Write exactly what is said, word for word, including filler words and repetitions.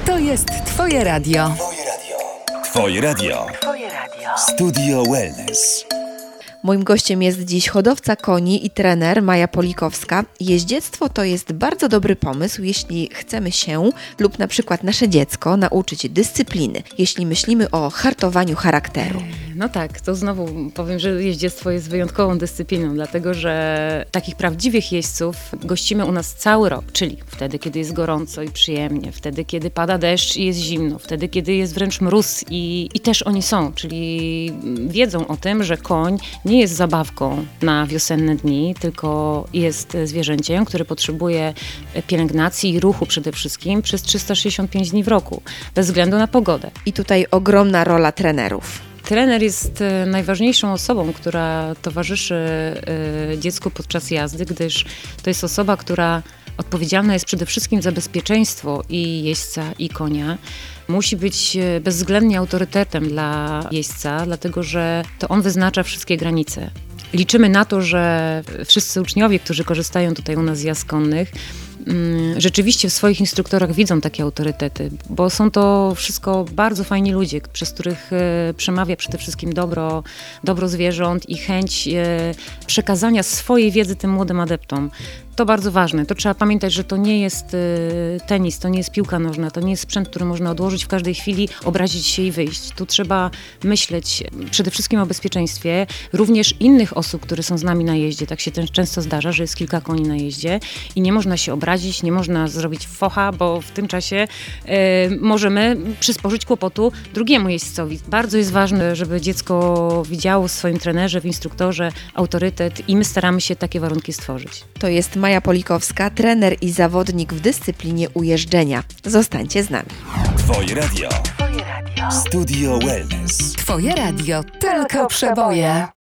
To jest Twoje radio. Twoje radio. Twoje radio. Twoje radio. Studio Wellness. Moim gościem jest dziś hodowca koni i trener Maja Polikowska. Jeździectwo to jest bardzo dobry pomysł, jeśli chcemy się lub na przykład nasze dziecko nauczyć dyscypliny, jeśli myślimy o hartowaniu charakteru. No tak, to znowu powiem, że jeździectwo jest wyjątkową dyscypliną, dlatego że takich prawdziwych jeźdźców gościmy u nas cały rok, czyli wtedy, kiedy jest gorąco i przyjemnie, wtedy, kiedy pada deszcz i jest zimno, wtedy, kiedy jest wręcz mróz i, i też oni są, czyli wiedzą o tym, że koń nie jest zabawką na wiosenne dni, tylko jest zwierzęciem, które potrzebuje pielęgnacji i ruchu przede wszystkim przez trzysta sześćdziesiąt pięć dni w roku, bez względu na pogodę. I tutaj ogromna rola trenerów. Trener jest najważniejszą osobą, która towarzyszy dziecku podczas jazdy, gdyż to jest osoba, która odpowiedzialna jest przede wszystkim za bezpieczeństwo i jeźdźca, i konia. Musi być bezwzględnie autorytetem dla jeźdźca, dlatego że to on wyznacza wszystkie granice. Liczymy na to, że wszyscy uczniowie, którzy korzystają tutaj u nas z jazd konnych, rzeczywiście w swoich instruktorach widzą takie autorytety, bo są to wszystko bardzo fajni ludzie, przez których przemawia przede wszystkim dobro, dobro zwierząt i chęć przekazania swojej wiedzy tym młodym adeptom. To bardzo ważne. To trzeba pamiętać, że to nie jest tenis, to nie jest piłka nożna, to nie jest sprzęt, który można odłożyć w każdej chwili, obrazić się i wyjść. Tu trzeba myśleć przede wszystkim o bezpieczeństwie również innych osób, które są z nami na jeździe. Tak się też często zdarza, że jest kilka koni na jeździe i nie można się obrazić, nie można zrobić focha, bo w tym czasie e, możemy przysporzyć kłopotu drugiemu jeźdźcowi. Bardzo jest ważne, żeby dziecko widziało w swoim trenerze, w instruktorze autorytet i my staramy się takie warunki stworzyć. To jest Maja Polikowska, trener i zawodnik w dyscyplinie ujeżdżenia. Zostańcie z nami. Twoje radio. Twoje radio. Studio Wellness. Twoje radio. Tylko przeboje.